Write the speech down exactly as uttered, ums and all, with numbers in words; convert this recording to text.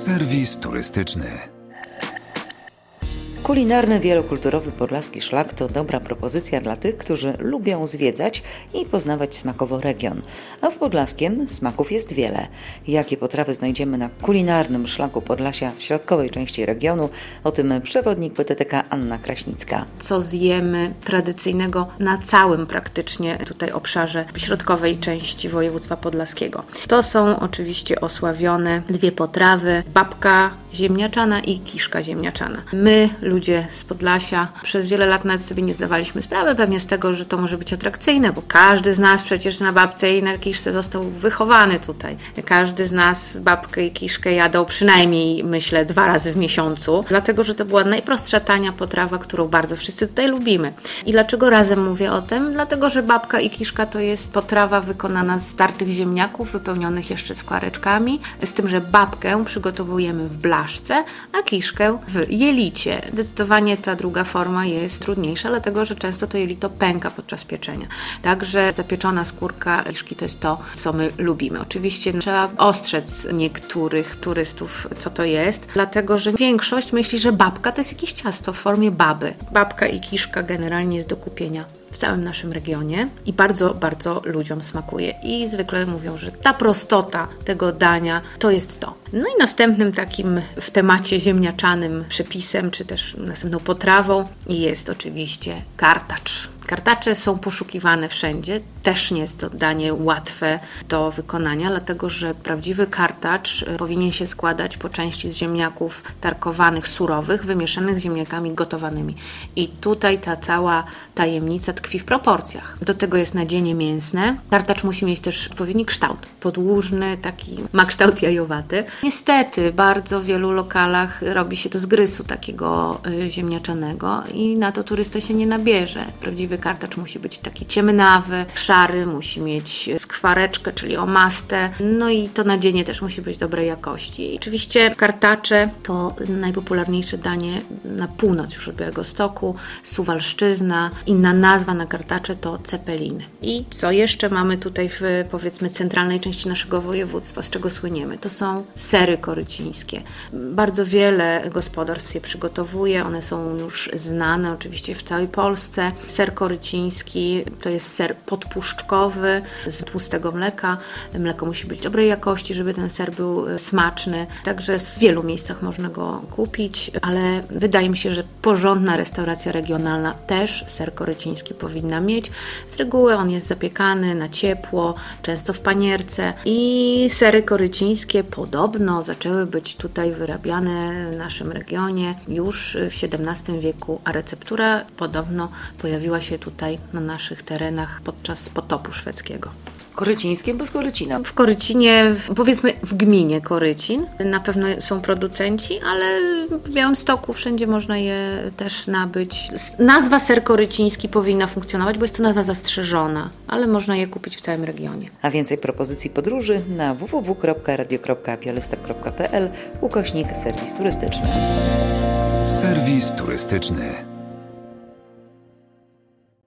Serwis turystyczny. Kulinarny, wielokulturowy podlaski szlak to dobra propozycja dla tych, którzy lubią zwiedzać i poznawać smakowo region. A w Podlaskiem smaków jest wiele. Jakie potrawy znajdziemy na kulinarnym szlaku Podlasia w środkowej części regionu? O tym przewodnik P T T K Anna Kraśnicka. Co zjemy tradycyjnego na całym praktycznie tutaj obszarze środkowej części województwa podlaskiego. To są oczywiście osławione dwie potrawy, babka ziemniaczana i kiszka ziemniaczana. My, ludzie z Podlasia, przez wiele lat nawet sobie nie zdawaliśmy sprawy pewnie z tego, że to może być atrakcyjne, bo każdy z nas przecież na babce i na kiszce został wychowany tutaj. Każdy z nas babkę i kiszkę jadał przynajmniej, myślę, dwa razy w miesiącu, dlatego, że to była najprostsza, tania potrawa, którą bardzo wszyscy tutaj lubimy. I dlaczego razem mówię o tym? Dlatego, że babka i kiszka to jest potrawa wykonana z tartych ziemniaków, wypełnionych jeszcze skwareczkami, z tym, że babkę przygotowujemy w blaszce, a kiszkę w jelicie. Zdecydowanie ta druga forma jest trudniejsza, dlatego że często to jelito pęka podczas pieczenia. Także zapieczona skórka kiszki to jest to, co my lubimy. Oczywiście trzeba ostrzec niektórych turystów, co to jest, dlatego że większość myśli, że babka to jest jakieś ciasto w formie baby. Babka i kiszka generalnie jest do kupienia w całym naszym regionie i bardzo, bardzo ludziom smakuje. I zwykle mówią, że ta prostota tego dania to jest to. No i następnym takim w temacie ziemniaczanym przepisem, czy też następną potrawą jest oczywiście kartacz. Kartacze są poszukiwane wszędzie. Też nie jest to danie łatwe do wykonania, dlatego że prawdziwy kartacz powinien się składać po części z ziemniaków tarkowanych, surowych, wymieszanych z ziemniakami gotowanymi. I tutaj ta cała tajemnica tkwi w proporcjach. Do tego jest nadzienie mięsne. Kartacz musi mieć też odpowiedni kształt. Podłużny, taki ma kształt jajowaty. Niestety, w bardzo wielu lokalach robi się to z grysu takiego ziemniaczanego i na to turysta się nie nabierze. Prawdziwy kartacz musi być taki ciemnawy, szary, musi mieć skwareczkę, czyli omastę, no i to nadzienie też musi być dobrej jakości. I oczywiście kartacze to najpopularniejsze danie na północ już od Białegostoku, Suwalszczyzna. Inna nazwa na kartacze to cepeliny. I co jeszcze mamy tutaj w, powiedzmy, centralnej części naszego województwa, z czego słyniemy? To są sery korycińskie. Bardzo wiele gospodarstw je przygotowuje, one są już znane oczywiście w całej Polsce. Ser koryciński to jest ser podpuszczkowy z tłustego mleka. Mleko musi być dobrej jakości, żeby ten ser był smaczny. Także w wielu miejscach można go kupić, ale wydaje mi się, że porządna restauracja regionalna też ser koryciński powinna mieć. Z reguły on jest zapiekany na ciepło, często w panierce i sery korycińskie podobno zaczęły być tutaj wyrabiane w naszym regionie już w siedemnastym wieku, a receptura podobno pojawiła się tutaj na naszych terenach podczas potopu szwedzkiego. Korycińskim, bo z Korycina. W Korycinie, powiedzmy w gminie Korycin, na pewno są producenci, ale w Białymstoku wszędzie można je też nabyć. Nazwa ser koryciński powinna funkcjonować, bo jest to nazwa zastrzeżona, ale można je kupić w całym regionie. A więcej propozycji podróży na w w w kropka radio kropka białystok kropka p l ukośnik serwis turystyczny. Serwis turystyczny.